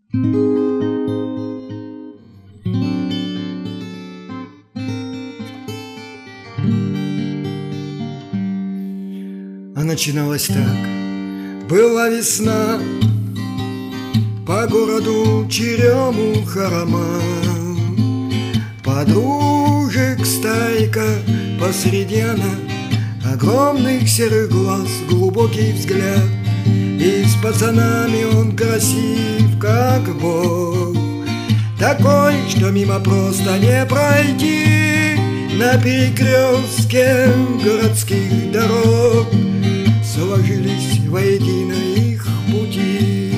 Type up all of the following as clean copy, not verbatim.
А начиналось так. Была весна, по городу черемуха роман. Подружек стайка, посреди она, огромных серых глаз, глубокий взгляд. И с пацанами он красив, как Бог, такой, что мимо просто не пройти. На перекрестке городских дорог сложились воедино их пути.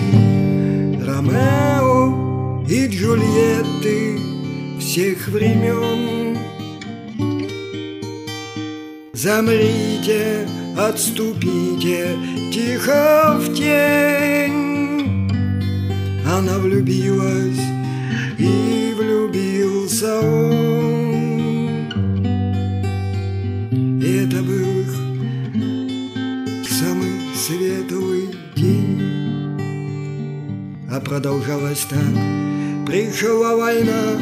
Ромео и Джульетты всех времен. Замрите, отступите тихо в тень. Она влюбилась, и влюбился он. И это был их самый светлый день. А продолжалось так. Пришла война,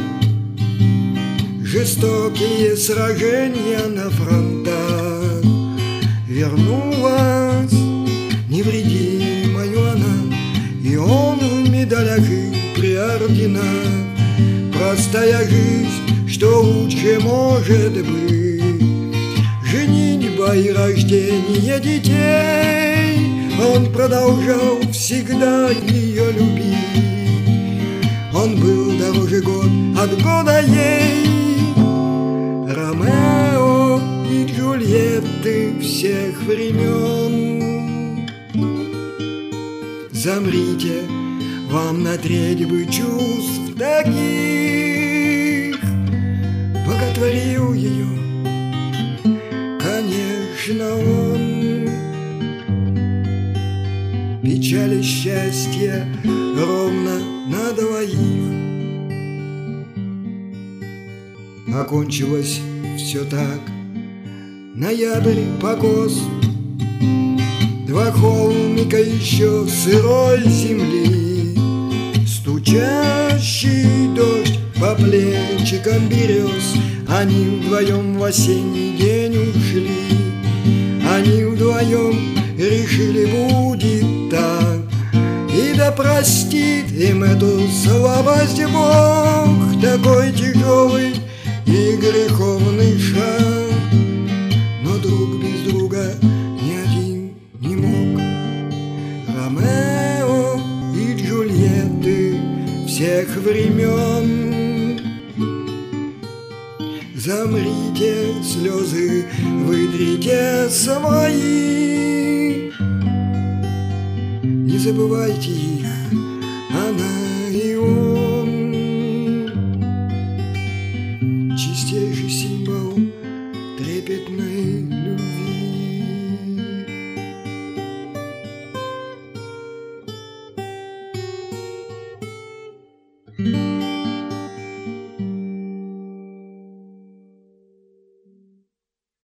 жестокие сражения на фронтах. Вернулась невредимою она, и он в медалях и при орденах. Простая жизнь, что лучше может быть. Женитьба и рождение детей. Он продолжал всегда ее любить. Он был дороже год от года ей. Ромео и Джульетты всех времен. Замрите, вам на треть бы чувств таких. Боготворил ее, конечно, он. Печаль и счастье ровно на двоих. Окончилось все так. Ноябрь покос, два холмика еще сырой земли, стучащий дождь по плечикам берез. Они вдвоем в осенний день ушли. Они вдвоем решили, будет так. И да простит им эту слабость Бог, такой тяжелый и греховный шаг. Но друг без друга ни один не мог. Ромео и Джульетты всех времен. Замрите, слезы вытрите свои. Не забывайте их, она